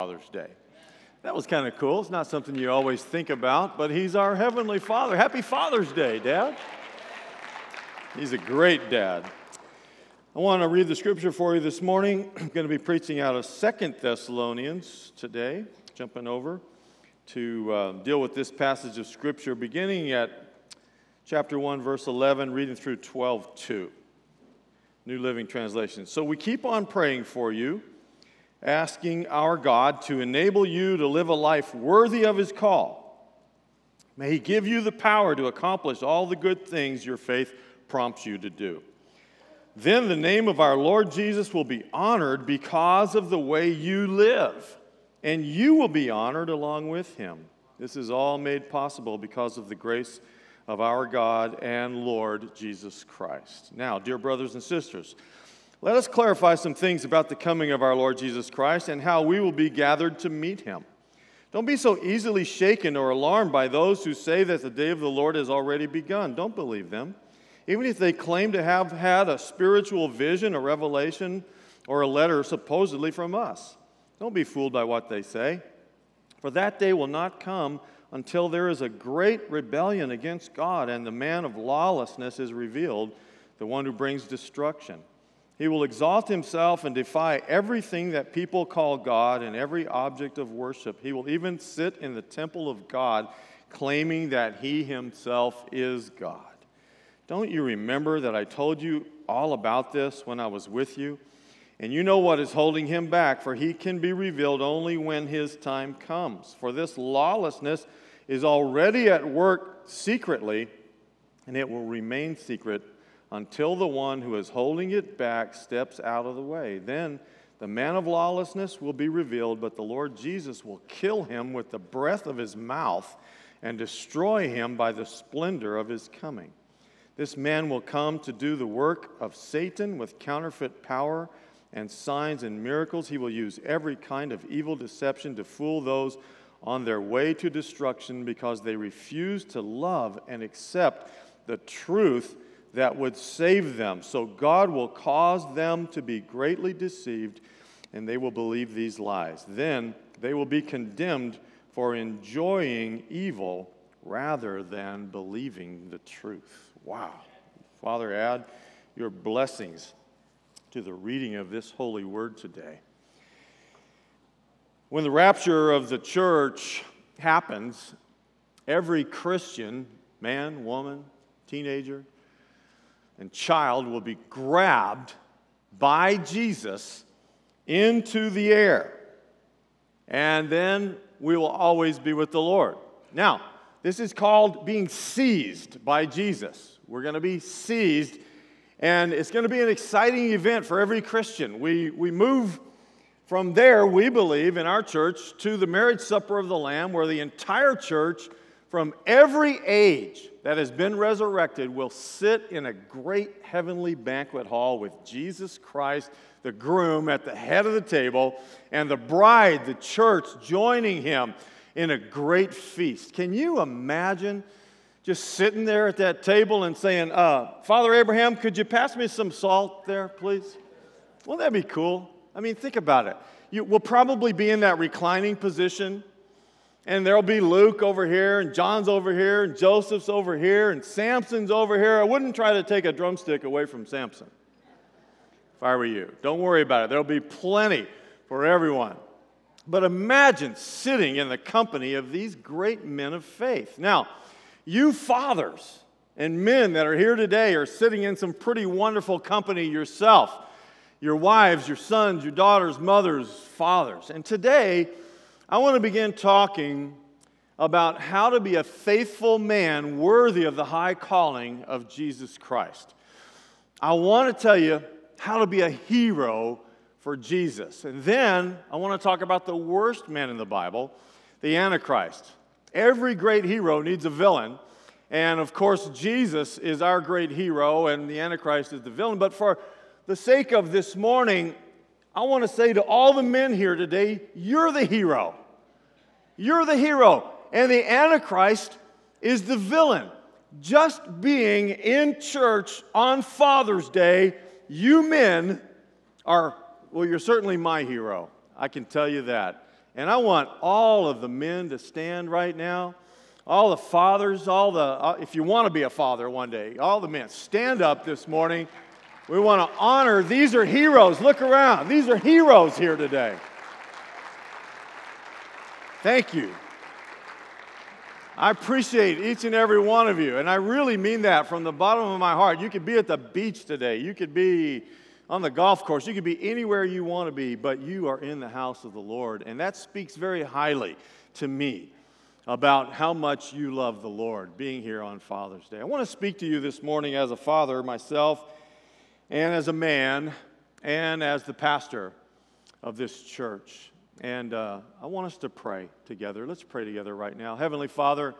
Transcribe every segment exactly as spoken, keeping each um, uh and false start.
Father's Day. That was kind of cool. It's not something you always think about, but he's our Heavenly Father. Happy Father's Day, Dad. He's a great dad. I want to read the scripture for you this morning. I'm going to be preaching out of Second Thessalonians today, jumping over to uh, deal with this passage of scripture, beginning at chapter one, verse eleven, reading through twelve two. New Living Translation. So we keep on praying for you, asking our God to enable you to live a life worthy of His call. May He give you the power to accomplish all the good things your faith prompts you to do. Then the name of our Lord Jesus will be honored because of the way you live, and you will be honored along with Him. This is all made possible because of the grace of our God and Lord Jesus Christ. Now, dear brothers and sisters, let us clarify some things about the coming of our Lord Jesus Christ and how we will be gathered to meet Him. Don't be so easily shaken or alarmed by those who say that the day of the Lord has already begun. Don't believe them. Even if they claim to have had a spiritual vision, a revelation, or a letter supposedly from us. Don't be fooled by what they say. For that day will not come until there is a great rebellion against God and the man of lawlessness is revealed, the one who brings destruction. He will exalt himself and defy everything that people call God and every object of worship. He will even sit in the temple of God, claiming that he himself is God. Don't you remember that I told you all about this when I was with you? And you know what is holding him back, for he can be revealed only when his time comes. For this lawlessness is already at work secretly, and it will remain secret until the one who is holding it back steps out of the way. Then the man of lawlessness will be revealed, but the Lord Jesus will kill him with the breath of his mouth and destroy him by the splendor of his coming. This man will come to do the work of Satan with counterfeit power and signs and miracles. He will use every kind of evil deception to fool those on their way to destruction because they refuse to love and accept the truth that would save them. So God will cause them to be greatly deceived, and they will believe these lies. Then they will be condemned for enjoying evil rather than believing the truth. Wow. Father, add your blessings to the reading of this holy word today. When the rapture of the church happens, every Christian, man, woman, teenager, and child will be grabbed by Jesus into the air. And then we will always be with the Lord. Now, this is called being seized by Jesus. We're going to be seized, and it's going to be an exciting event for every Christian. We, we move from there, we believe, in our church, to the marriage supper of the Lamb, where the entire church from every age that has been resurrected will sit in a great heavenly banquet hall with Jesus Christ, the groom, at the head of the table, and the bride, the church, joining him in a great feast. Can you imagine just sitting there at that table and saying, uh, Father Abraham, could you pass me some salt there, please? Wouldn't that be cool? I mean, think about it. You, we'll probably be in that reclining position, and there'll be Luke over here, and John's over here, and Joseph's over here, and Samson's over here. I wouldn't try to take a drumstick away from Samson if I were you. Don't worry about it. There'll be plenty for everyone. But imagine sitting in the company of these great men of faith. Now, you fathers and men that are here today are sitting in some pretty wonderful company yourself. Your wives, your sons, your daughters, mothers, fathers. And today, I want to begin talking about how to be a faithful man worthy of the high calling of Jesus Christ. I want to tell you how to be a hero for Jesus. And then I want to talk about the worst man in the Bible, the Antichrist. Every great hero needs a villain. And of course, Jesus is our great hero and the Antichrist is the villain. But for the sake of this morning, I want to say to all the men here today, you're the hero. You're the hero. And the Antichrist is the villain. Just being in church on Father's Day, you men are, well, you're certainly my hero. I can tell you that. And I want all of the men to stand right now. All the fathers, all the, uh, if you want to be a father one day, all the men, stand up this morning. We want to honor, these are heroes. Look around. These are heroes here today. Thank you. I appreciate each and every one of you, and I really mean that from the bottom of my heart. You could be at the beach today. You could be on the golf course. You could be anywhere you want to be, but you are in the house of the Lord, and that speaks very highly to me about how much you love the Lord, being here on Father's Day. I want to speak to you this morning as a father myself, and as a man, and as the pastor of this church. And uh, I want us to pray together. Let's pray together right now. Heavenly Father,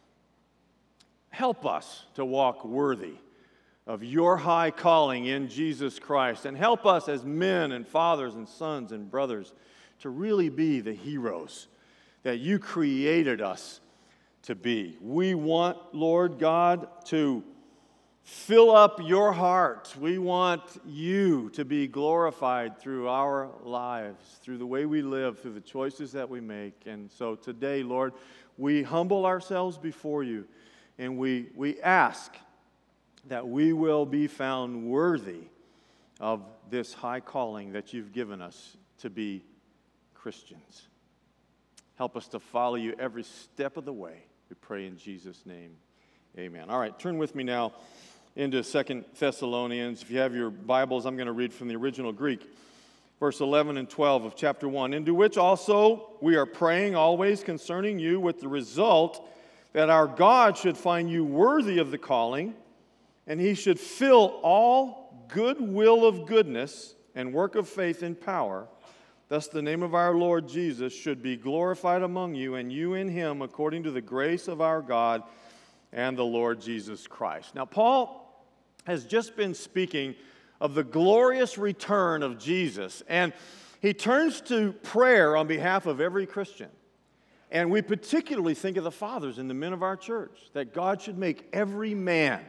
help us to walk worthy of your high calling in Jesus Christ, and help us as men and fathers and sons and brothers to really be the heroes that you created us to be. We want, Lord God, to fill up your heart. We want you to be glorified through our lives, through the way we live, through the choices that we make. And so today, Lord, we humble ourselves before you, and we, we ask that we will be found worthy of this high calling that you've given us to be Christians. Help us to follow you every step of the way. We pray in Jesus' name. Amen. All right, turn with me now into Second Thessalonians. If you have your Bibles, I'm going to read from the original Greek, verse eleven and twelve of chapter one, into which also we are praying always concerning you, with the result that our God should find you worthy of the calling, and he should fill all good will of goodness and work of faith in power. Thus the name of our Lord Jesus should be glorified among you, and you in him, according to the grace of our God and the Lord Jesus Christ. Now, Paul has just been speaking of the glorious return of Jesus, and he turns to prayer on behalf of every Christian. And we particularly think of the fathers and the men of our church, that God should make every man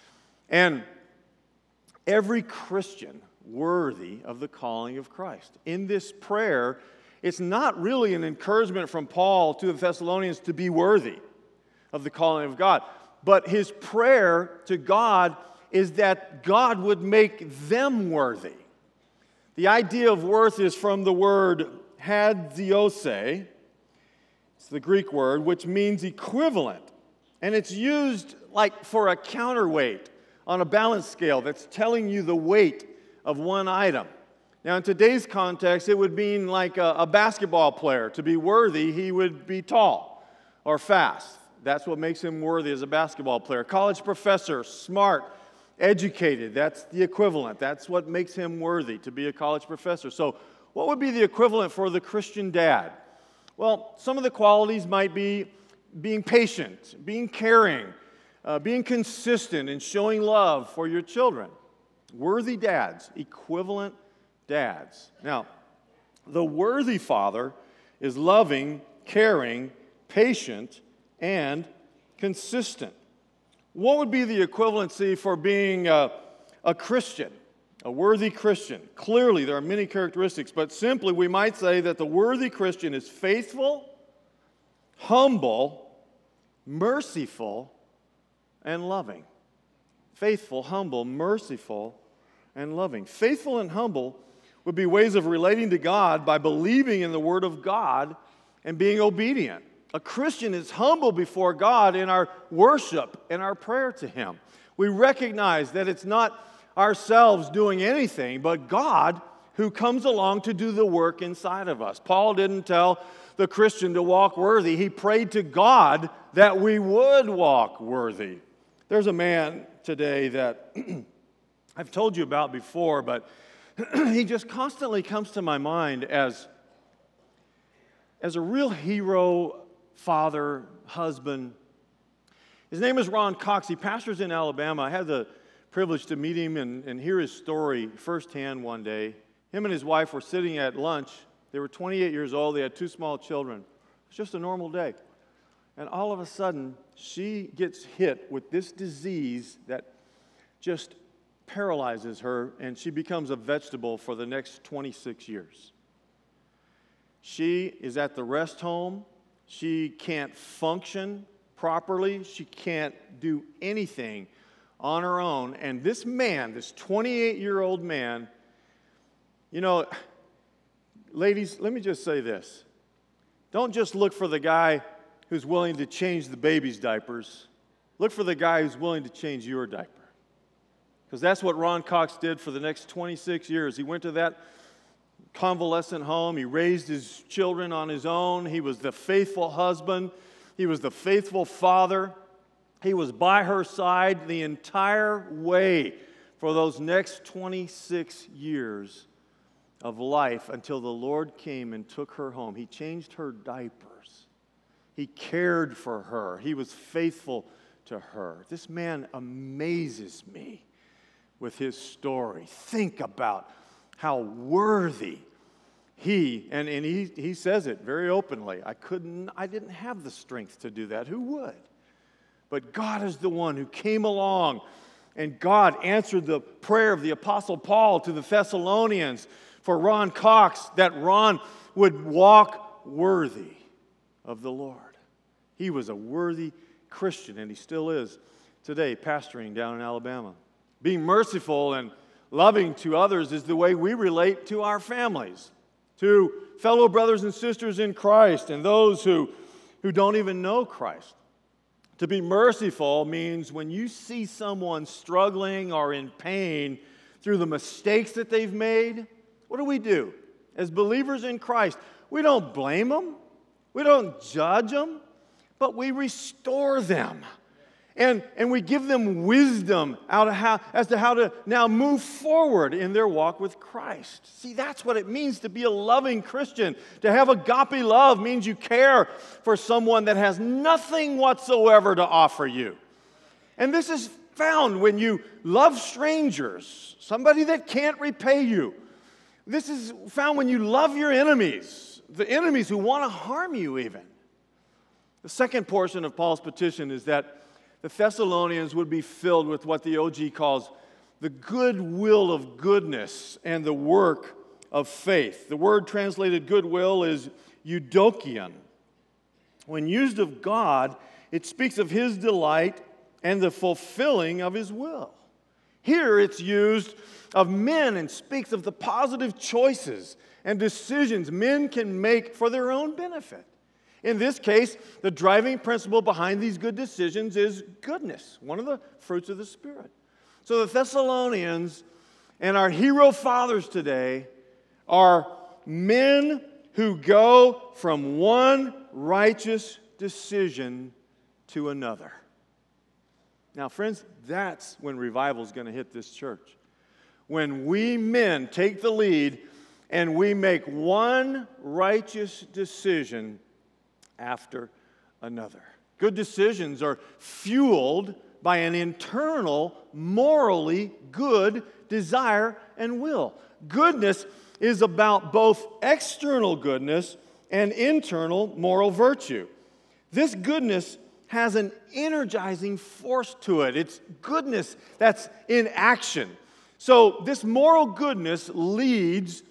and every Christian worthy of the calling of Christ. In this prayer, it's not really an encouragement from Paul to the Thessalonians to be worthy of the calling of God, but his prayer to God is that God would make them worthy. The idea of worth is from the word hagiose. It's the Greek word, which means equivalent, and it's used like for a counterweight on a balance scale that's telling you the weight of one item. Now, in today's context, it would mean like a, a basketball player. To be worthy, he would be tall or fast. That's what makes him worthy as a basketball player. College professor, smart, educated. That's the equivalent. That's what makes him worthy to be a college professor. So what would be the equivalent for the Christian dad? Well, some of the qualities might be being patient, being caring, uh, being consistent, and showing love for your children. Worthy dads, equivalent dads. Now, the worthy father is loving, caring, patient, and consistent. What would be the equivalency for being a, a Christian, a worthy Christian? Clearly, there are many characteristics, but simply we might say that the worthy Christian is faithful, humble, merciful, and loving. Faithful, humble, merciful, and loving. Faithful and humble would be ways of relating to God by believing in the Word of God and being obedient. A Christian is humble before God in our worship and our prayer to Him. We recognize that it's not ourselves doing anything, but God who comes along to do the work inside of us. Paul didn't tell the Christian to walk worthy. He prayed to God that we would walk worthy. There's a man today that I've told you about before, but he just constantly comes to my mind as, as a real hero, father, husband. His name is Ron Cox. He pastors in Alabama. I had the privilege to meet him and, and hear his story firsthand one day. Him and his wife were sitting at lunch. They were twenty-eight years old. They had two small children. It was just a normal day. And all of a sudden, she gets hit with this disease that just paralyzes her, and she becomes a vegetable for the next twenty-six years. She is at the rest home. She can't function properly. She can't do anything on her own. And this man, this twenty-eight-year-old man, you know, ladies, let me just say this. Don't just look for the guy who's willing to change the baby's diapers. Look for the guy who's willing to change your diaper. Because that's what Ron Cox did for the next twenty-six years. He went to that convalescent home. He raised his children on his own. He was the faithful husband. He was the faithful father. He was by her side the entire way for those next twenty-six years of life until the Lord came and took her home. He changed her diapers. He cared for her. He was faithful to her. This man amazes me with his story. Think about how worthy he, and, and he, he says it very openly, I couldn't, I didn't have the strength to do that. Who would? But God is the one who came along, and God answered the prayer of the Apostle Paul to the Thessalonians for Ron Cox, that Ron would walk worthy of the Lord. He was a worthy Christian, and he still is today, pastoring down in Alabama. Being merciful and loving to others is the way we relate to our families, to fellow brothers and sisters in Christ, and those who, who don't even know Christ. To be merciful means when you see someone struggling or in pain through the mistakes that they've made, what do we do? As believers in Christ, we don't blame them, we don't judge them, but we restore them. And, and we give them wisdom out of how, as to how to now move forward in their walk with Christ. See, that's what it means to be a loving Christian. To have agape love means you care for someone that has nothing whatsoever to offer you. And this is found when you love strangers, somebody that can't repay you. This is found when you love your enemies, the enemies who want to harm you even. The second portion of Paul's petition is that the Thessalonians would be filled with what the O G calls the goodwill of goodness and the work of faith. The word translated goodwill is eudokion. When used of God, it speaks of His delight and the fulfilling of His will. Here it's used of men and speaks of the positive choices and decisions men can make for their own benefit. In this case, the driving principle behind these good decisions is goodness, one of the fruits of the Spirit. So the Thessalonians and our hero fathers today are men who go from one righteous decision to another. Now, friends, that's when revival is going to hit this church. When we men take the lead and we make one righteous decision after another. Good decisions are fueled by an internal, morally good desire and will. Goodness is about both external goodness and internal moral virtue. This goodness has an energizing force to it. It's goodness that's in action. So this moral goodness leads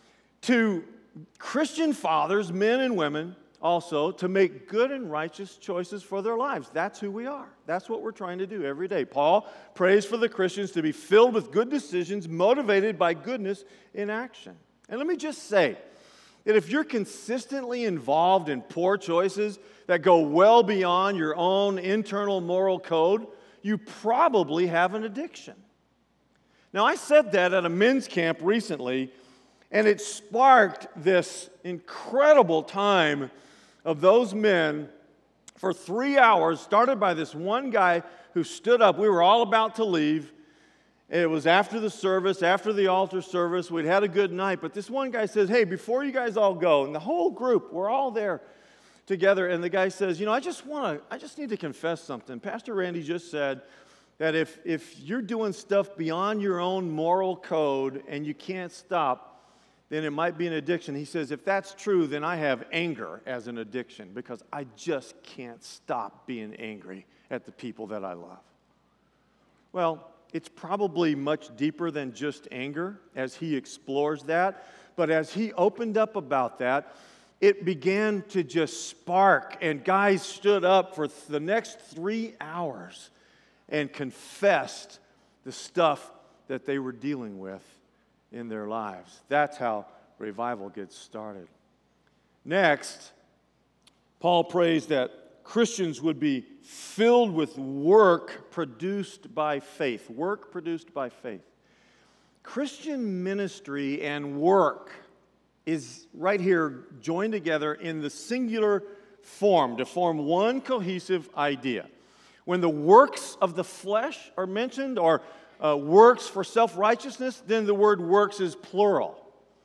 to Christian fathers, men and women, also to make good and righteous choices for their lives. That's who we are. That's what we're trying to do every day. Paul prays for the Christians to be filled with good decisions, motivated by goodness in action. And let me just say that if you're consistently involved in poor choices that go well beyond your own internal moral code, you probably have an addiction. Now, I said that at a men's camp recently, and it sparked this incredible time of those men for three hours, started by this one guy who stood up. We were all about to leave. It was after the service, after the altar service. We'd had a good night. But this one guy says, hey, before you guys all go, and the whole group, we're all there together. And the guy says, you know, I just want to, I just need to confess something. Pastor Randy just said that if, if you're doing stuff beyond your own moral code and you can't stop, then it might be an addiction. He says, if that's true, then I have anger as an addiction because I just can't stop being angry at the people that I love. Well, it's probably much deeper than just anger as he explores that. But as he opened up about that, it began to just spark, and guys stood up for the next three hours and confessed the stuff that they were dealing with in their lives. That's how revival gets started. Next, Paul prays that Christians would be filled with work produced by faith. Work produced by faith. Christian ministry and work is right here joined together in the singular form to form one cohesive idea. When the works of the flesh are mentioned, or uh, works for self-righteousness, then the word works is plural.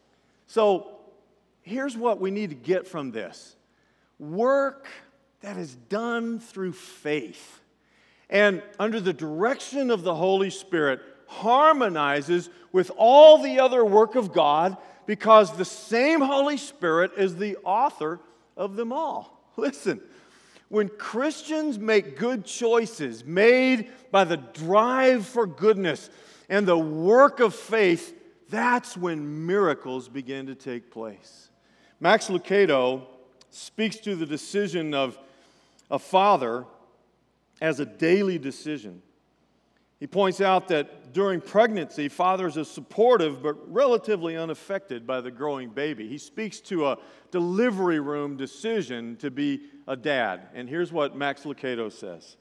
So here's what we need to get from this. Work that is done through faith and under the direction of the Holy Spirit harmonizes with all the other work of God, because the same Holy Spirit is the author of them all. Listen, when Christians make good choices made by the drive for goodness and the work of faith, that's when miracles begin to take place. Max Lucado speaks to the decision of a father as a daily decision. He points out that during pregnancy, fathers are supportive but relatively unaffected by the growing baby. He speaks to a delivery room decision to be a dad. And here's what Max Lucado says.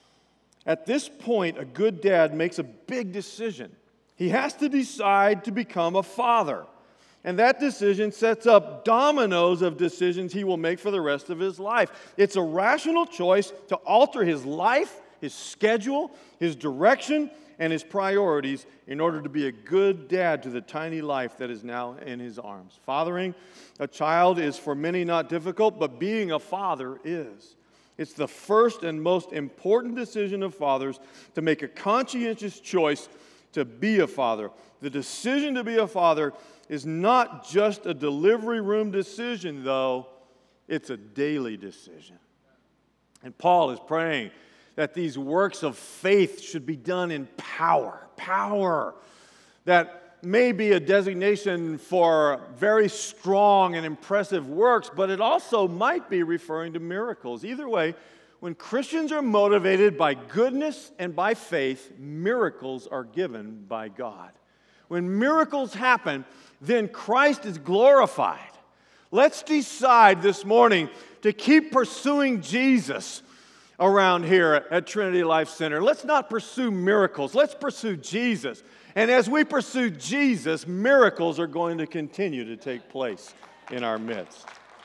At this point, a good dad makes a big decision. He has to decide to become a father. And that decision sets up dominoes of decisions he will make for the rest of his life. It's a rational choice to alter his life, his schedule, his direction, and his priorities in order to be a good dad to the tiny life that is now in his arms. Fathering a child is for many not difficult, but being a father is. It's the first and most important decision of fathers to make a conscientious choice to be a father. The decision to be a father is not just a delivery room decision, though. It's a daily decision. And Paul is praying that these works of faith should be done in power. Power. That may be a designation for very strong and impressive works, but it also might be referring to miracles. Either way, when Christians are motivated by goodness and by faith, miracles are given by God. When miracles happen, then Christ is glorified. Let's decide this morning to keep pursuing Jesus around here at Trinity Life Center. Let's not pursue miracles. Let's pursue Jesus. And as we pursue Jesus, miracles are going to continue to take place in our midst.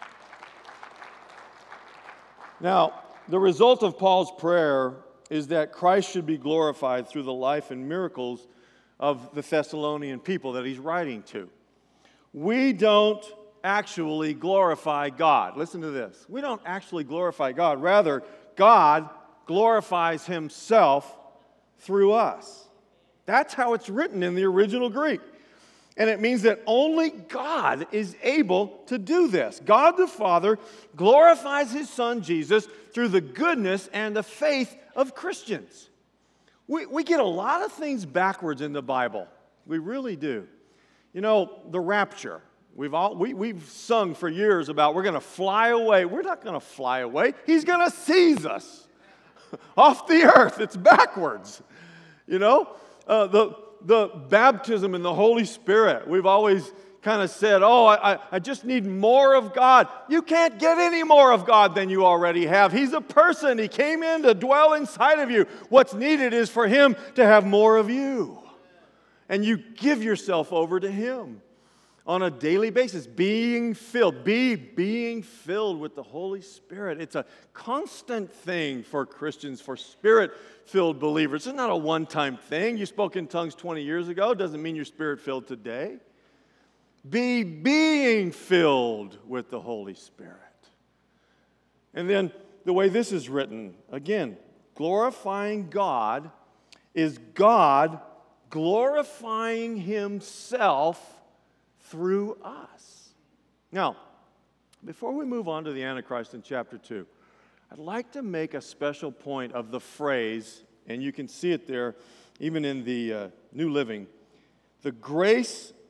Now, the result of Paul's prayer is that Christ should be glorified through the life and miracles of the Thessalonian people that he's writing to. We don't actually glorify God. Listen to this. We don't actually glorify God. Rather, God glorifies himself through us. That's how it's written in the original Greek. And it means that only God is able to do this. God the Father glorifies his Son Jesus through the goodness and the faith of Christians. We, we get a lot of things backwards in the Bible. We really do. You know, the rapture. We've all we, we've sung for years about we're going to fly away. We're not going to fly away. He's going to seize us off the earth. It's backwards. You know, uh, the the baptism in the Holy Spirit. We've always kind of said, "Oh, I, I just need more of God." You can't get any more of God than you already have. He's a person. He came in to dwell inside of you. What's needed is for him to have more of you, and you give yourself over to him on a daily basis, being filled, be being filled with the Holy Spirit. It's a constant thing for Christians, for Spirit-filled believers. It's not a one-time thing. You spoke in tongues twenty years ago. Doesn't mean you're Spirit-filled today. Be being filled with the Holy Spirit. And then the way this is written, again, glorifying God is God glorifying himself through us. Now, before we move on to the Antichrist in chapter two, I'd like to make a special point of the phrase, and you can see it there even in the uh, New Living, the grace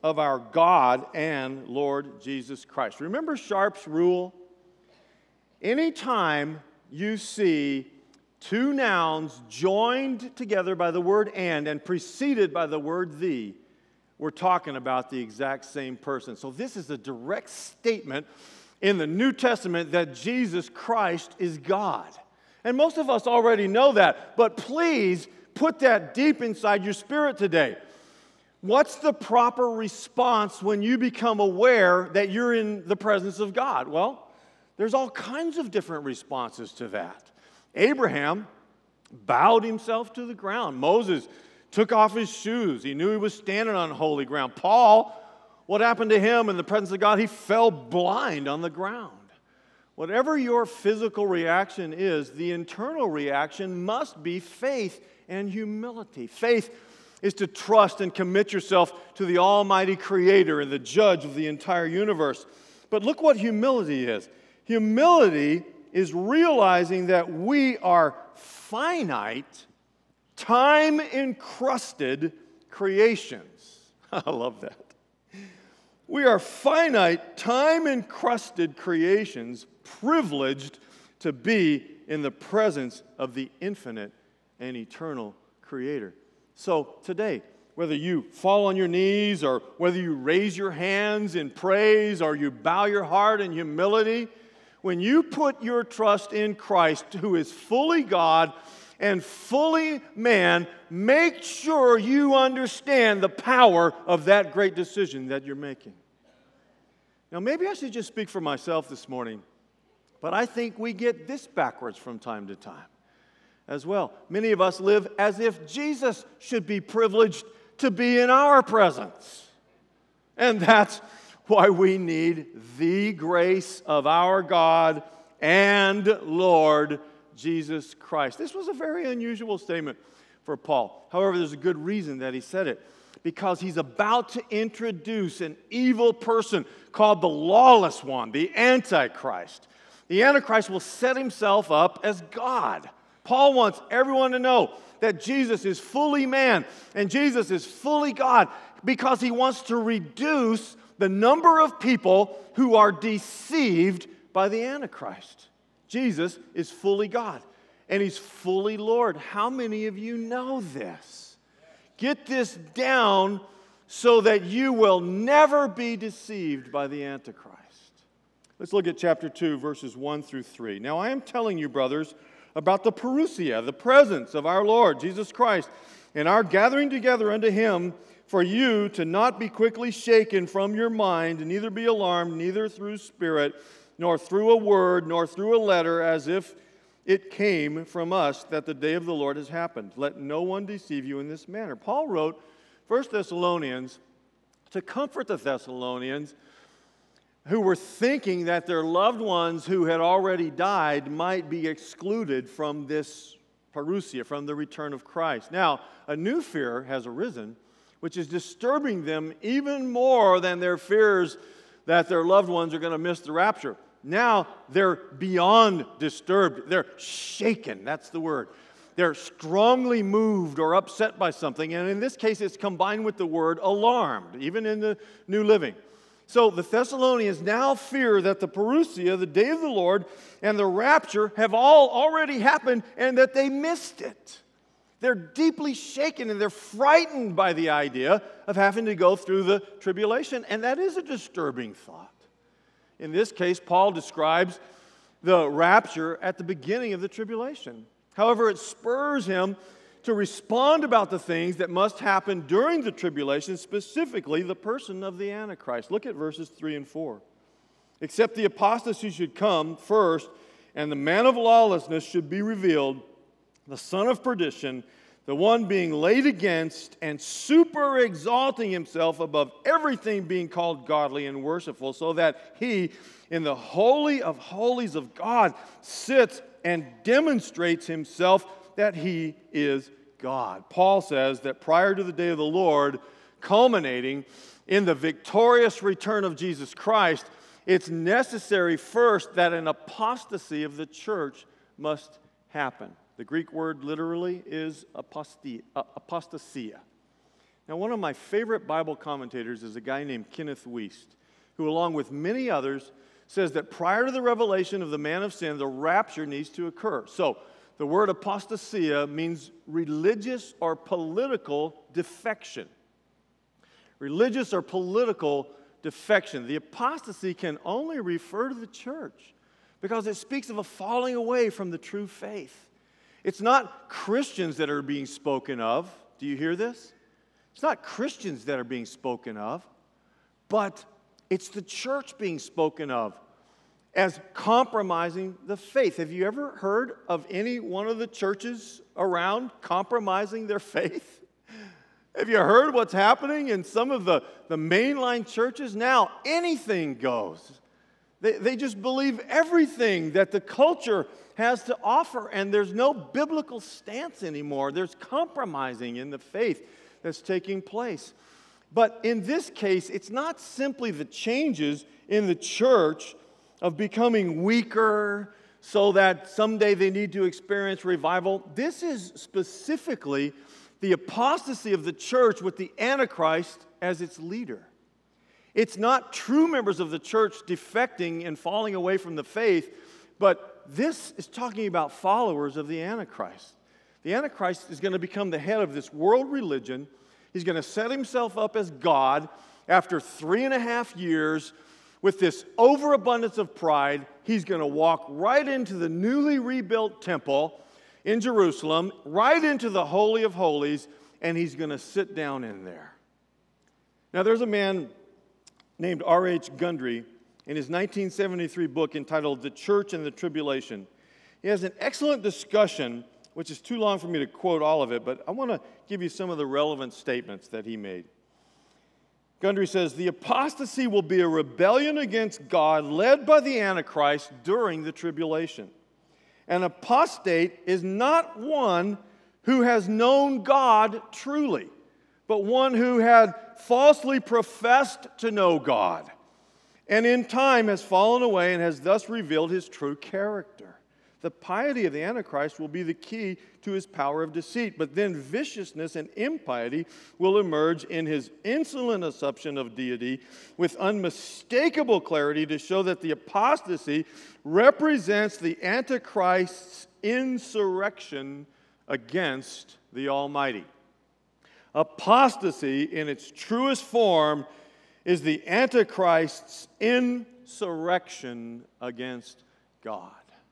of our God and Lord Jesus Christ. Remember Sharp's rule? Anytime you see two nouns joined together by the word and and preceded by the word the, we're talking about the exact same person. So this is a direct statement in the New Testament that Jesus Christ is God. And most of us already know that, but please put that deep inside your spirit today. What's the proper response when you become aware that you're in the presence of God? Well, there's all kinds of different responses to that. Abraham bowed himself to the ground. Moses took off his shoes. He knew he was standing on holy ground. Paul, what happened to him in the presence of God? He fell blind on the ground. Whatever your physical reaction is, the internal reaction must be faith and humility. Faith is to trust and commit yourself to the Almighty Creator and the Judge of the entire universe. But look what humility is. Humility is realizing that we are finite, time-encrusted creations. I love that. We are finite, time-encrusted creations, privileged to be in the presence of the infinite and eternal Creator. So today, whether you fall on your knees or whether you raise your hands in praise or you bow your heart in humility, when you put your trust in Christ, who is fully God and fully man, make sure you understand the power of that great decision that you're making. Now, maybe I should just speak for myself this morning, but I think we get this backwards from time to time as well. Many of us live as if Jesus should be privileged to be in our presence. And that's why we need the grace of our God and Lord Jesus Christ. This was a very unusual statement for Paul. However, there's a good reason that he said it. Because he's about to introduce an evil person called the lawless one, the Antichrist. The Antichrist will set himself up as God. Paul wants everyone to know that Jesus is fully man and Jesus is fully God because he wants to reduce the number of people who are deceived by the Antichrist. Jesus is fully God and he's fully Lord. How many of you know this? Get this down so that you will never be deceived by the Antichrist. Let's look at chapter two, verses one through three. Now I am telling you, brothers, about the parousia, the presence of our Lord Jesus Christ, and our gathering together unto him, for you to not be quickly shaken from your mind, and neither be alarmed, neither through spirit, nor through a word, nor through a letter, as if it came from us that the day of the Lord has happened. Let no one deceive you in this manner. Paul wrote First Thessalonians to comfort the Thessalonians who were thinking that their loved ones who had already died might be excluded from this parousia, from the return of Christ. Now, a new fear has arisen, which is disturbing them even more than their fears that their loved ones are going to miss the rapture. Now they're beyond disturbed. They're shaken. That's the word. They're strongly moved or upset by something. And in this case, it's combined with the word alarmed, even in the New Living. So the Thessalonians now fear that the parousia, the day of the Lord, and the rapture have all already happened and that they missed it. They're deeply shaken and they're frightened by the idea of having to go through the tribulation. And that is a disturbing thought. In this case, Paul describes the rapture at the beginning of the tribulation. However, it spurs him to respond about the things that must happen during the tribulation, specifically the person of the Antichrist. Look at verses three and four. Except the apostasy should come first, and the man of lawlessness should be revealed, the son of perdition, the one being laid against and super exalting himself above everything being called godly and worshipful, so that he, in the holy of holies of God, sits and demonstrates himself that he is God. Paul says that prior to the day of the Lord, culminating in the victorious return of Jesus Christ, it's necessary first that an apostasy of the church must happen. The Greek word literally is apostasia. Now, one of my favorite Bible commentators is a guy named Kenneth Wuest, who, along with many others, says that prior to the revelation of the man of sin, the rapture needs to occur. So, the word apostasia means religious or political defection. Religious or political defection. The apostasy can only refer to the church because it speaks of a falling away from the true faith. It's not Christians that are being spoken of. Do you hear this? It's not Christians that are being spoken of, but it's the church being spoken of as compromising the faith. Have you ever heard of any one of the churches around compromising their faith? Have you heard what's happening in some of the, the mainline churches? Now, anything goes. They, they just believe everything that the culture has to offer, and there's no biblical stance anymore. There's compromising in the faith that's taking place. But in this case, it's not simply the changes in the church of becoming weaker so that someday they need to experience revival. This is specifically the apostasy of the church with the Antichrist as its leader. It's not true members of the church defecting and falling away from the faith, but this is talking about followers of the Antichrist. The Antichrist is going to become the head of this world religion. He's going to set himself up as God after three and a half years. With this overabundance of pride, he's going to walk right into the newly rebuilt temple in Jerusalem, right into the Holy of Holies, and he's going to sit down in there. Now, there's a man named R H Gundry in his nineteen seventy-three book entitled The Church and the Tribulation. He has an excellent discussion, which is too long for me to quote all of it, but I want to give you some of the relevant statements that he made. Gundry says, the apostasy will be a rebellion against God led by the Antichrist during the tribulation. An apostate is not one who has known God truly, but one who had falsely professed to know God, and in time has fallen away and has thus revealed his true character. The piety of the Antichrist will be the key to his power of deceit, but then viciousness and impiety will emerge in his insolent assumption of deity with unmistakable clarity to show that the apostasy represents the Antichrist's insurrection against the Almighty. Apostasy, in its truest form, is the Antichrist's insurrection against God.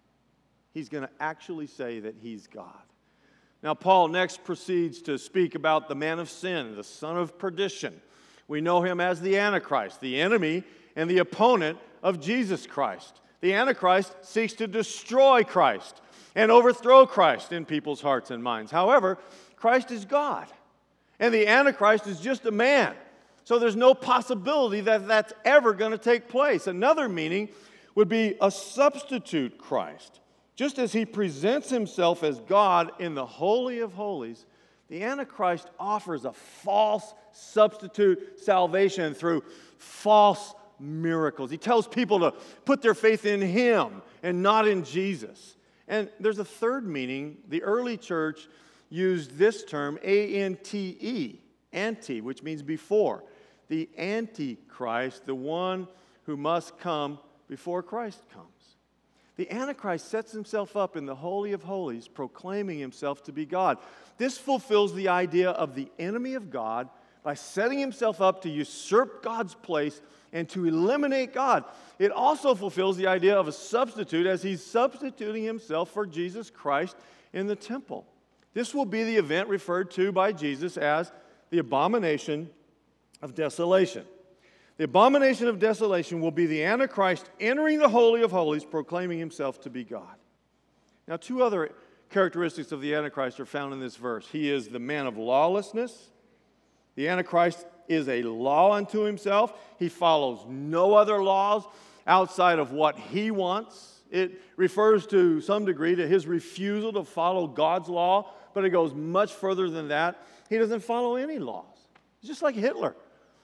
He's going to actually say that he's God. Now, Paul next proceeds to speak about the man of sin, the son of perdition. We know him as the Antichrist, the enemy and the opponent of Jesus Christ. The Antichrist seeks to destroy Christ and overthrow Christ in people's hearts and minds. However, Christ is God, and the Antichrist is just a man. So there's no possibility that that's ever going to take place. Another meaning would be a substitute Christ. Just as he presents himself as God in the Holy of Holies, the Antichrist offers a false substitute salvation through false miracles. He tells people to put their faith in him and not in Jesus. And there's a third meaning. The early church used this term, A N T E, anti, which means before. The Antichrist, the one who must come before Christ comes. The Antichrist sets himself up in the Holy of Holies, proclaiming himself to be God. This fulfills the idea of the enemy of God by setting himself up to usurp God's place and to eliminate God. It also fulfills the idea of a substitute as he's substituting himself for Jesus Christ in the temple. This will be the event referred to by Jesus as the abomination of desolation. The abomination of desolation will be the Antichrist entering the Holy of Holies, proclaiming himself to be God. Now, two other characteristics of the Antichrist are found in this verse. He is the man of lawlessness. The Antichrist is a law unto himself. He follows no other laws outside of what he wants. It refers to some degree to his refusal to follow God's law, but it goes much further than that. He doesn't follow any laws. He's just like Hitler,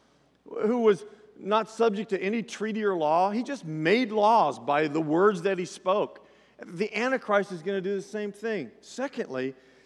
who was not subject to any treaty or law. He just made laws by the words that he spoke. The Antichrist is going to do the same thing. Secondly,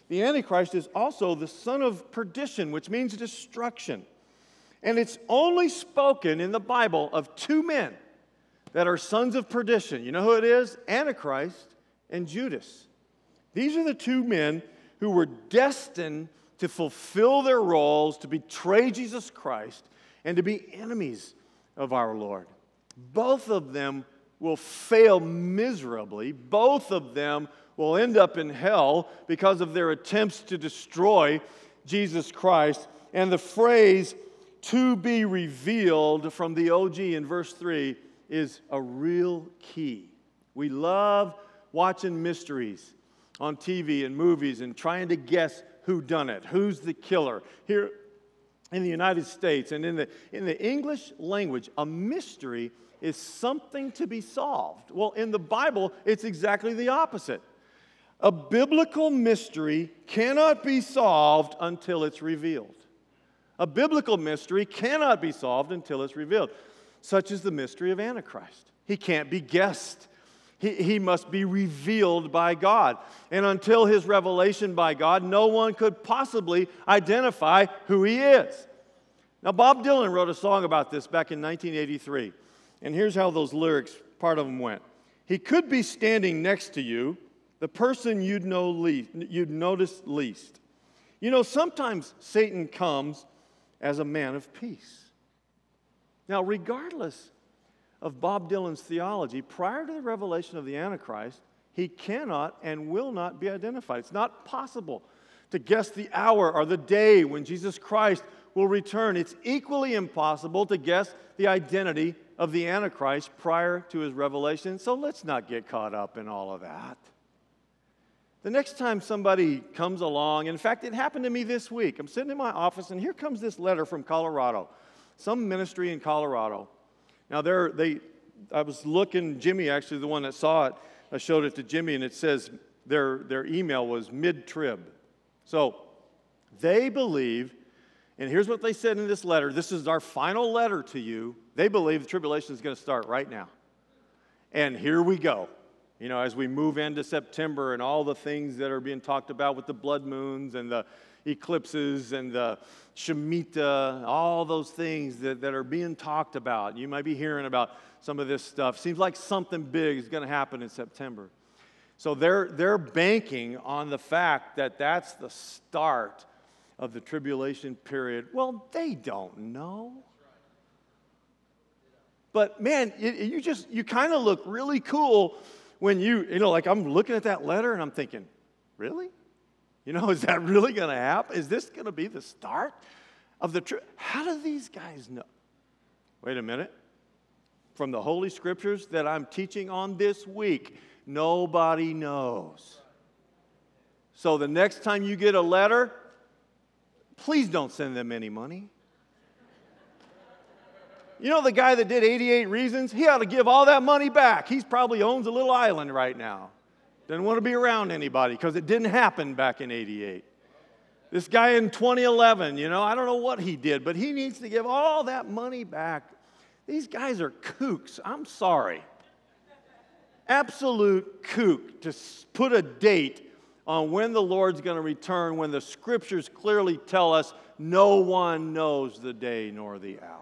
the Antichrist is also the son of perdition, which means destruction. And it's only spoken in the Bible of two men that are sons of perdition. You know who it is? Antichrist and Judas. These are the two men who were destined to fulfill their roles, to betray Jesus Christ, and to be enemies of our Lord. Both of them will fail miserably. Both of them will end up in hell because of their attempts to destroy Jesus Christ. And the phrase, to be revealed, from the O G in verse three, is a real key. We love watching mysteries on T V and movies and trying to guess who done it, who's the killer. Here in the United States and in the, in the English language, a mystery is something to be solved. Well, in the Bible, it's exactly the opposite. A biblical mystery cannot be solved until it's revealed. A biblical mystery cannot be solved until it's revealed. Such is the mystery of Antichrist. He can't be guessed. He, he must be revealed by God. And until his revelation by God, no one could possibly identify who he is. Now, Bob Dylan wrote a song about this back in nineteen eighty-three. And here's how those lyrics, part of them went. He could be standing next to you, the person you'd know least, you'd notice least. You know, sometimes Satan comes as a man of peace. Now, regardless of Bob Dylan's theology, prior to the revelation of the Antichrist, he cannot and will not be identified. It's not possible to guess the hour or the day when Jesus Christ will return. It's equally impossible to guess the identity of the Antichrist prior to his revelation. So let's not get caught up in all of that. The next time somebody comes along, in fact, it happened to me this week. I'm sitting in my office, and here comes this letter from Colorado, some ministry in Colorado. Now, they're, they, I was looking, Jimmy, actually, the one that saw it, I showed it to Jimmy, and it says their, their email was mid-trib. So they believe, and here's what they said in this letter. This is our final letter to you. They believe the tribulation is going to start right now. And here we go. You know, as we move into September and all the things that are being talked about with the blood moons and the eclipses and the Shemitah, all those things that, that are being talked about. You might be hearing about some of this stuff. Seems like something big is going to happen in September. So they're, they're banking on the fact that that's the start of the tribulation period. Well, they don't know. But man, it, you just, you kind of look really cool when you, you know, like I'm looking at that letter and I'm thinking, really? You know, is that really going to happen? Is this going to be the start of the trip? How do these guys know? Wait a minute. From the Holy Scriptures that I'm teaching on this week, nobody knows. So the next time you get a letter, please don't send them any money. You know the guy that did eighty-eight Reasons? He ought to give all that money back. He probably owns a little island right now. Doesn't want to be around anybody because it didn't happen back in eighty-eight. This guy in twenty eleven, you know, I don't know what he did, but he needs to give all that money back. These guys are kooks. I'm sorry. Absolute kook to put a date on when the Lord's going to return when the Scriptures clearly tell us no one knows the day nor the hour.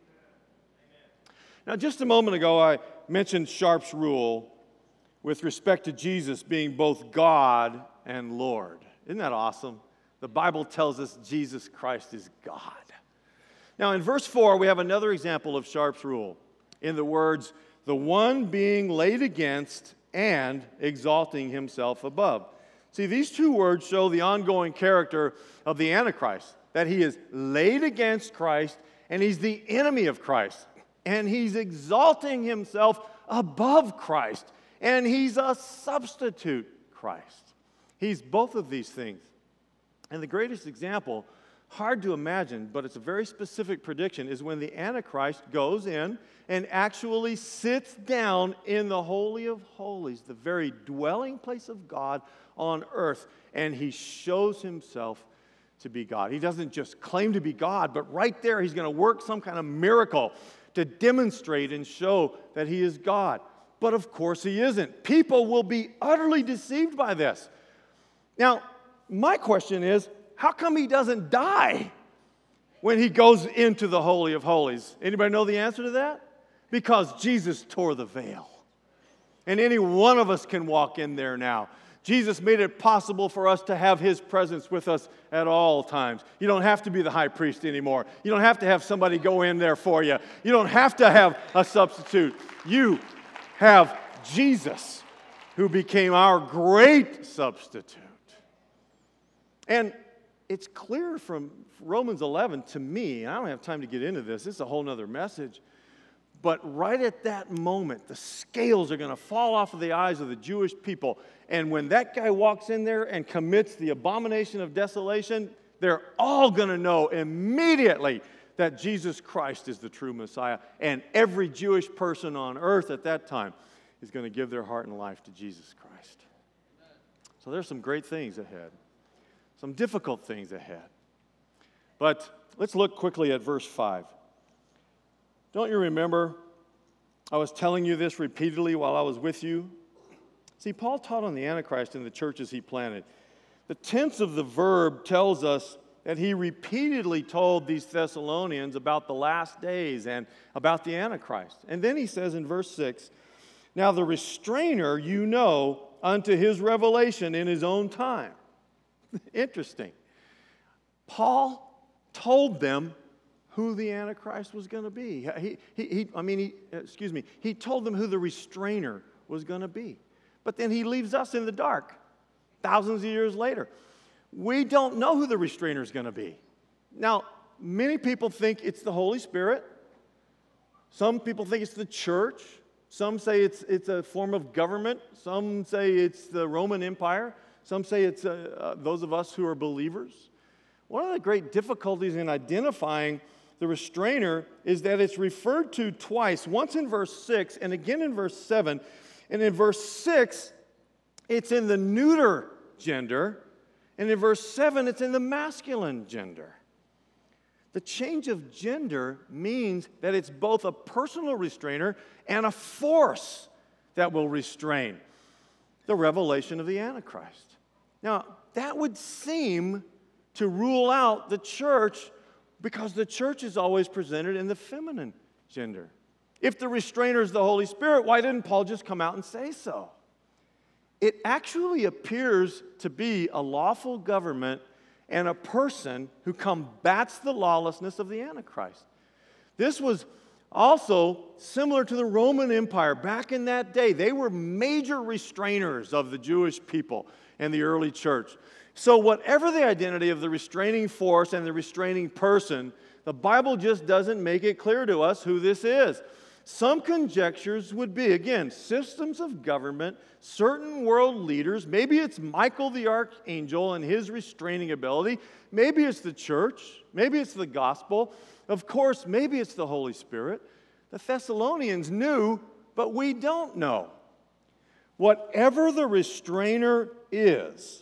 Now, just a moment ago, I mentioned Sharp's rule with respect to Jesus being both God and Lord. Isn't that awesome? The Bible tells us Jesus Christ is God. Now, in verse four, we have another example of Sharp's rule in the words, the one being laid against and exalting himself above. See, these two words show the ongoing character of the Antichrist, that he is laid against Christ and he's the enemy of Christ. And he's exalting himself above Christ. And he's a substitute Christ. He's both of these things. And the greatest example, hard to imagine, but it's a very specific prediction, is when the Antichrist goes in and actually sits down in the Holy of Holies, the very dwelling place of God on earth, and he shows himself to be God. He doesn't just claim to be God, but right there he's going to work some kind of miracle to demonstrate and show that he is God. But of course he isn't. People will be utterly deceived by this. Now, my question is, how come he doesn't die when he goes into the Holy of Holies? Anybody know the answer to that? Because Jesus tore the veil. And any one of us can walk in there now. Jesus made it possible for us to have his presence with us at all times. You don't have to be the high priest anymore. You don't have to have somebody go in there for you. You don't have to have a substitute. You have Jesus, who became our great substitute. And it's clear from Romans eleven to me, and I don't have time to get into this, this is a whole other message, but right at that moment, the scales are going to fall off of the eyes of the Jewish people. And when that guy walks in there and commits the abomination of desolation, they're all going to know immediately that Jesus Christ is the true Messiah. And every Jewish person on earth at that time is going to give their heart and life to Jesus Christ. So there's some great things ahead, some difficult things ahead. But let's look quickly at verse five. Don't you remember I was telling you this repeatedly while I was with you? See, Paul taught on the Antichrist in the churches he planted. The tense of the verb tells us that he repeatedly told these Thessalonians about the last days and about the Antichrist. And then he says in verse six, now the restrainer you know unto his revelation in his own time. Interesting. Paul told them who the Antichrist was going to be. He, he, he, I mean, he, excuse me, he told them who the restrainer was going to be. But then he leaves us in the dark thousands of years later. We don't know who the restrainer is going to be. Now, many people think it's the Holy Spirit. Some people think it's the church. Some say it's, it's a form of government. Some say it's the Roman Empire. Some say it's uh, uh, those of us who are believers. One of the great difficulties in identifying the restrainer is that it's referred to twice, once in verse six and again in verse seven. And in verse six, it's in the neuter gender, and in verse seven, it's in the masculine gender. The change of gender means that it's both a personal restrainer and a force that will restrain the revelation of the Antichrist. Now, that would seem to rule out the church, because the church is always presented in the feminine gender. If the restrainer is the Holy Spirit, why didn't Paul just come out and say so? It actually appears to be a lawful government and a person who combats the lawlessness of the Antichrist. This was also similar to the Roman Empire. Back in that day, they were major restrainers of the Jewish people and the early church. So whatever the identity of the restraining force and the restraining person, the Bible just doesn't make it clear to us who this is. Some conjectures would be, again, systems of government, certain world leaders. Maybe it's Michael the archangel and his restraining ability. Maybe it's the church. Maybe it's the gospel. Of course, maybe it's the Holy Spirit. The Thessalonians knew, but we don't know. Whatever the restrainer is,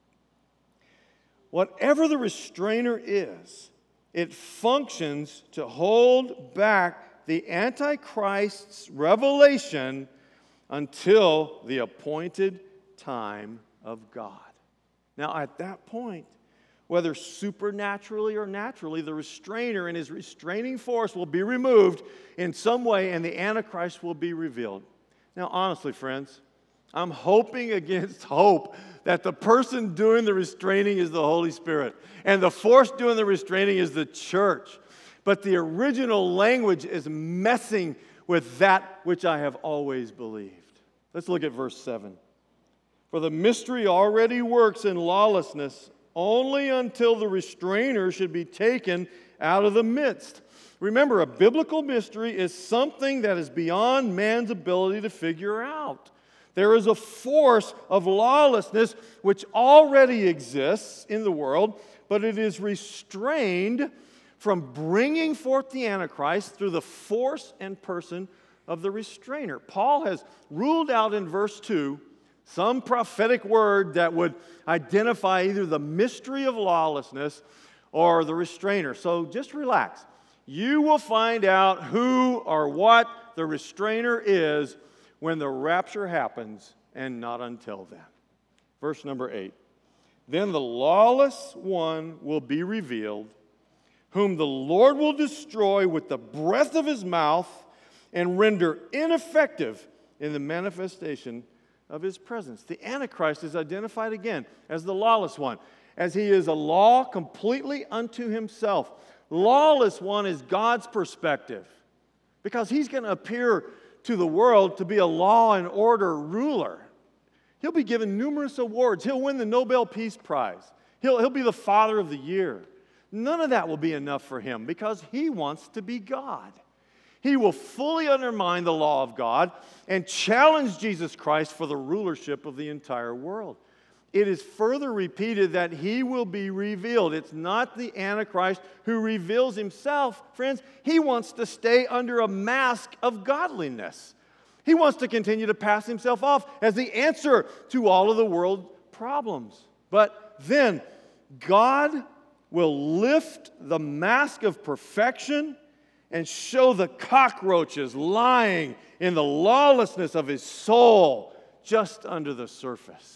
Whatever the restrainer is, it functions to hold back the Antichrist's revelation until the appointed time of God. Now, at that point, whether supernaturally or naturally, the restrainer and his restraining force will be removed in some way, and the Antichrist will be revealed. Now, honestly, friends, I'm hoping against hope that the person doing the restraining is the Holy Spirit, and the force doing the restraining is the church. But the original language is messing with that which I have always believed. Let's look at verse seven. For the mystery already works in lawlessness only until the restrainer should be taken out of the midst. Remember, a biblical mystery is something that is beyond man's ability to figure out. There is a force of lawlessness which already exists in the world, but it is restrained from bringing forth the Antichrist through the force and person of the restrainer. Paul has ruled out in verse two some prophetic word that would identify either the mystery of lawlessness or the restrainer. So just relax. You will find out who or what the restrainer is when the rapture happens, and not until then. Verse number eight. Then the lawless one will be revealed, whom the Lord will destroy with the breath of his mouth and render ineffective in the manifestation of his presence. The Antichrist is identified again as the lawless one, as he is a law completely unto himself. Lawless one is God's perspective, because he's going to appear to the world to be a law and order ruler. He'll be given numerous awards. He'll win the Nobel Peace Prize. He'll, he'll be the Father of the Year. None of that will be enough for him, because he wants to be God. He will fully undermine the law of God and challenge Jesus Christ for the rulership of the entire world. It is further repeated that he will be revealed. It's not the Antichrist who reveals himself, friends. He wants to stay under a mask of godliness. He wants to continue to pass himself off as the answer to all of the world's problems. But then God will lift the mask of perfection and show the cockroaches lying in the lawlessness of his soul just under the surface.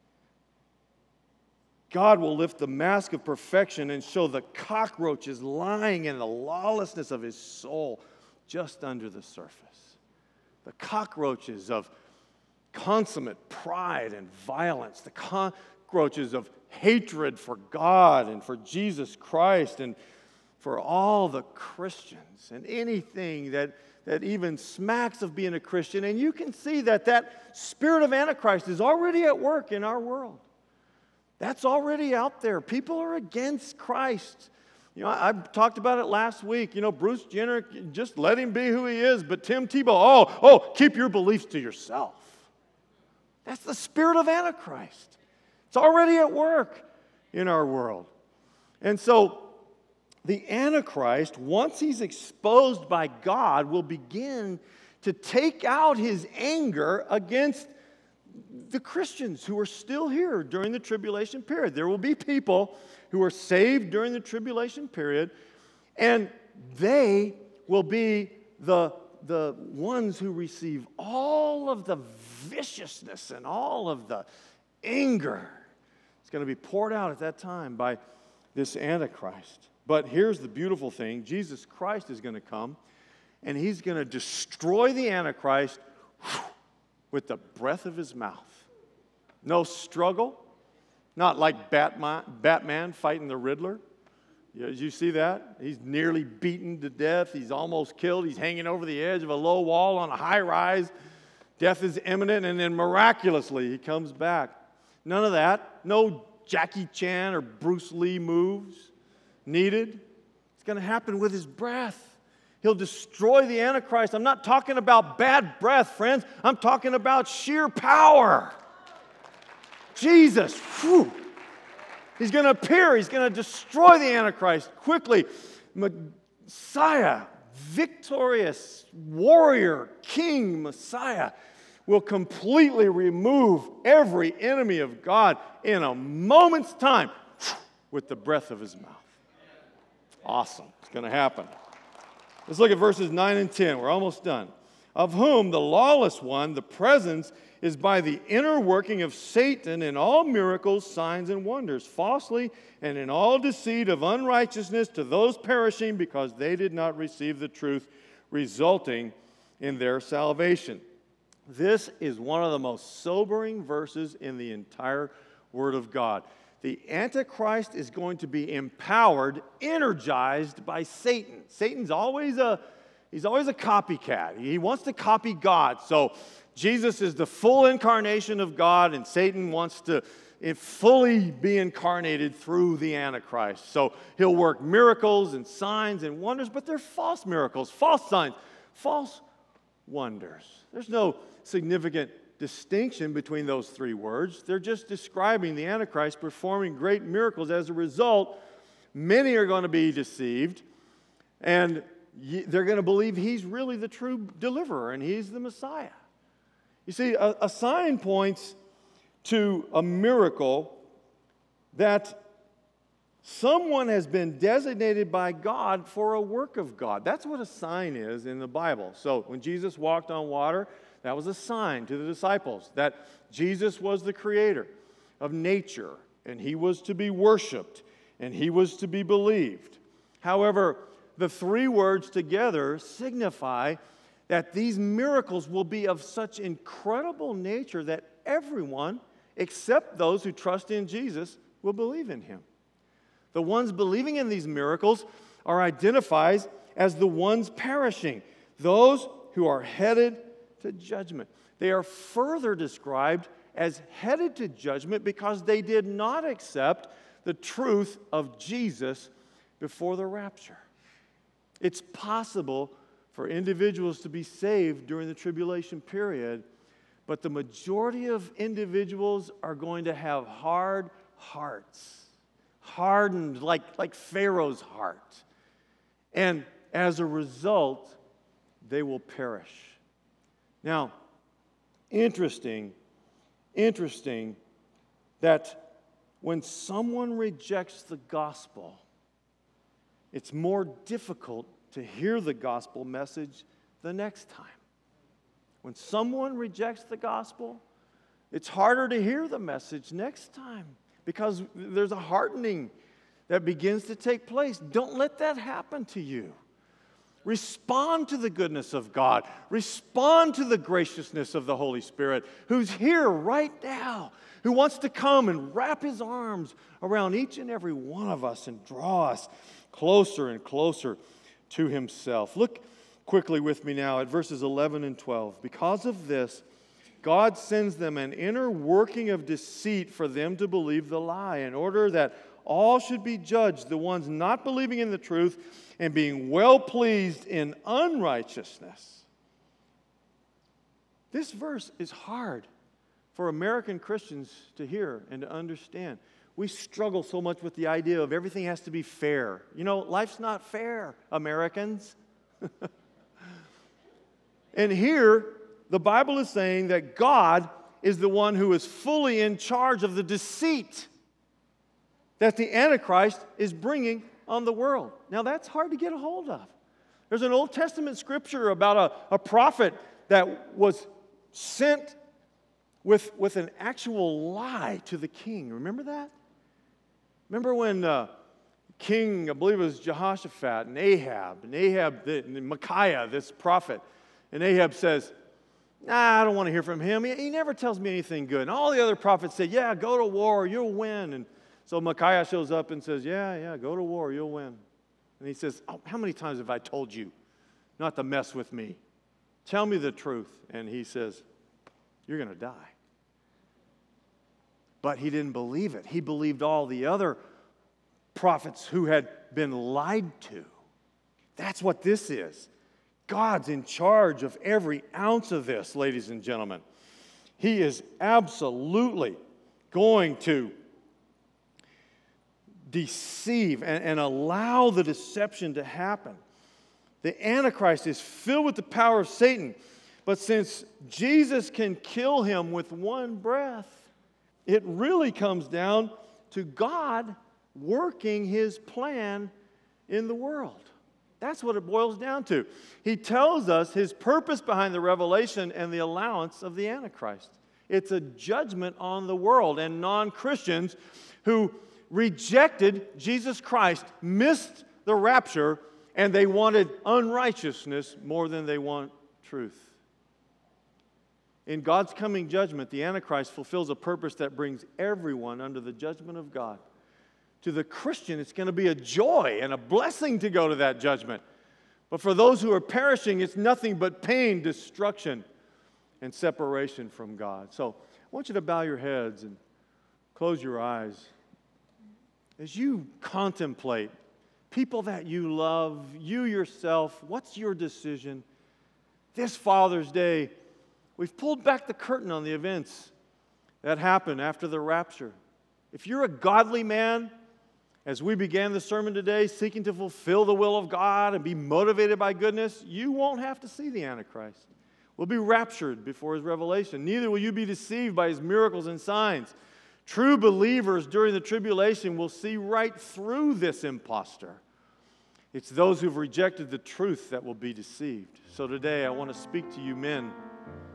God will lift the mask of perfection and show the cockroaches lying in the lawlessness of his soul just under the surface. The cockroaches of consummate pride and violence, the cockroaches of hatred for God and for Jesus Christ and for all the Christians and anything that, that even smacks of being a Christian. And you can see that that spirit of Antichrist is already at work in our world. That's already out there. People are against Christ. You know, I, I talked about it last week. You know, Bruce Jenner, just let him be who he is. But Tim Tebow, oh, oh, keep your beliefs to yourself. That's the spirit of Antichrist. It's already at work in our world. And so the Antichrist, once he's exposed by God, will begin to take out his anger against the Christians who are still here during the tribulation period. There will be people who are saved during the tribulation period, and they will be the, the ones who receive all of the viciousness and all of the anger. It's going to be poured out at that time by this Antichrist. But here's the beautiful thing. Jesus Christ is going to come, and he's going to destroy the Antichrist with the breath of his mouth. No struggle. Not like Batman, Batman fighting the Riddler. Did you see that? He's nearly beaten to death. He's almost killed. He's hanging over the edge of a low wall on a high rise. Death is imminent, and then miraculously he comes back. None of that. No Jackie Chan or Bruce Lee moves needed. It's going to happen with his breath. He'll destroy the Antichrist. I'm not talking about bad breath, friends. I'm talking about sheer power. Jesus, whew. He's going to appear. He's going to destroy the Antichrist quickly. Messiah, victorious warrior, king, Messiah, will completely remove every enemy of God in a moment's time with the breath of his mouth. Awesome. It's going to happen. Let's look at verses nine and ten. We're almost done. Of whom the lawless one, the presence, is by the inner working of Satan in all miracles, signs, and wonders, falsely and in all deceit of unrighteousness to those perishing because they did not receive the truth, resulting in their salvation. This is one of the most sobering verses in the entire Word of God. The Antichrist is going to be empowered, energized by Satan. Satan's always a, he's always a copycat. He wants to copy God. So Jesus is the full incarnation of God, and Satan wants to fully be incarnated through the Antichrist. So he'll work miracles and signs and wonders, but they're false miracles, false signs, false wonders. There's no significant distinction between those three words. They're just describing the Antichrist performing great miracles. As a result, many are going to be deceived, and they're going to believe he's really the true deliverer and he's the Messiah. You see, a, a sign points to a miracle that someone has been designated by God for a work of God. That's what a sign is in the Bible. So when Jesus walked on water, that was a sign to the disciples that Jesus was the creator of nature and he was to be worshiped, and he was to be believed. However, the three words together signify that these miracles will be of such incredible nature that everyone, except those who trust in Jesus, will believe in him. The ones believing in these miracles are identified as the ones perishing, those who are headed to judgment. They are further described as headed to judgment because they did not accept the truth of Jesus before the rapture. It's possible for individuals to be saved during the tribulation period, but the majority of individuals are going to have hard hearts, hardened like, like Pharaoh's heart. And as a result, they will perish. Now, interesting, interesting that when someone rejects the gospel, it's more difficult to hear the gospel message the next time. When someone rejects the gospel, it's harder to hear the message next time because there's a hardening that begins to take place. Don't let that happen to you. Respond to the goodness of God. Respond to the graciousness of the Holy Spirit, who's here right now, who wants to come and wrap his arms around each and every one of us and draw us closer and closer to himself. Look quickly with me now at verses eleven and twelve. Because of this, God sends them an inner working of deceit for them to believe the lie, in order that all should be judged, the ones not believing in the truth and being well pleased in unrighteousness. This verse is hard for American Christians to hear and to understand. We struggle so much with the idea of everything has to be fair. You know, life's not fair, Americans. And here, the Bible is saying that God is the one who is fully in charge of the deceit that the Antichrist is bringing on the world. Now, that's hard to get a hold of. There's an Old Testament scripture about a, a prophet that was sent with, with an actual lie to the king. Remember that? Remember when uh, King, I believe it was Jehoshaphat, and Ahab, and Ahab, the, and Micaiah, this prophet, and Ahab says, nah, I don't want to hear from him. He, he never tells me anything good. And all the other prophets say, yeah, go to war, you'll win. And so Micaiah shows up and says, yeah, yeah, go to war, you'll win. And he says, oh, how many times have I told you not to mess with me? Tell me the truth. And he says, you're going to die. But he didn't believe it. He believed all the other prophets who had been lied to. That's what this is. God's in charge of every ounce of this, ladies and gentlemen. He is absolutely going to deceive and, and allow the deception to happen. The Antichrist is filled with the power of Satan, but since Jesus can kill him with one breath, it really comes down to God working his plan in the world. That's what it boils down to. He tells us his purpose behind the revelation and the allowance of the Antichrist. It's a judgment on the world, and non-Christians who rejected Jesus Christ missed the rapture, and they wanted unrighteousness more than they want truth. In God's coming judgment, the Antichrist fulfills a purpose that brings everyone under the judgment of God. To the Christian, it's going to be a joy and a blessing to go to that judgment. But for those who are perishing, it's nothing but pain, destruction, and separation from God. So I want you to bow your heads and close your eyes. As you contemplate people that you love, you yourself, what's your decision? This Father's Day, we've pulled back the curtain on the events that happened after the rapture. If you're a godly man, as we began the sermon today, seeking to fulfill the will of God and be motivated by goodness, you won't have to see the Antichrist. We'll be raptured before his revelation. Neither will you be deceived by his miracles and signs. True believers during the tribulation will see right through this impostor. It's those who've rejected the truth that will be deceived. So today I want to speak to you men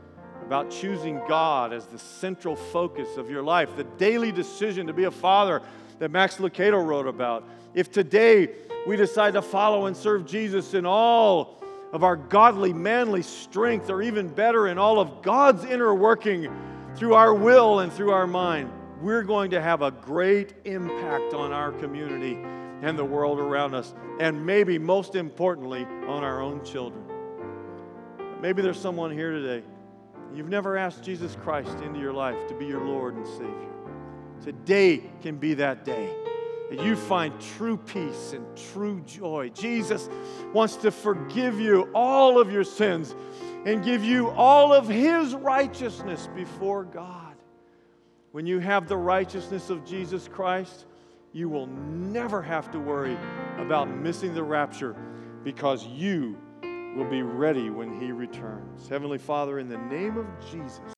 about choosing God as the central focus of your life, the daily decision to be a father that Max Lucado wrote about. If today we decide to follow and serve Jesus in all of our godly, manly strength, or even better, in all of God's inner working through our will and through our mind, we're going to have a great impact on our community and the world around us, and maybe most importantly, on our own children. Maybe there's someone here today, you've never asked Jesus Christ into your life to be your Lord and Savior. Today can be that day that you find true peace and true joy. Jesus wants to forgive you all of your sins and give you all of His righteousness before God. When you have the righteousness of Jesus Christ, you will never have to worry about missing the rapture, because you will be ready when He returns. Heavenly Father, in the name of Jesus,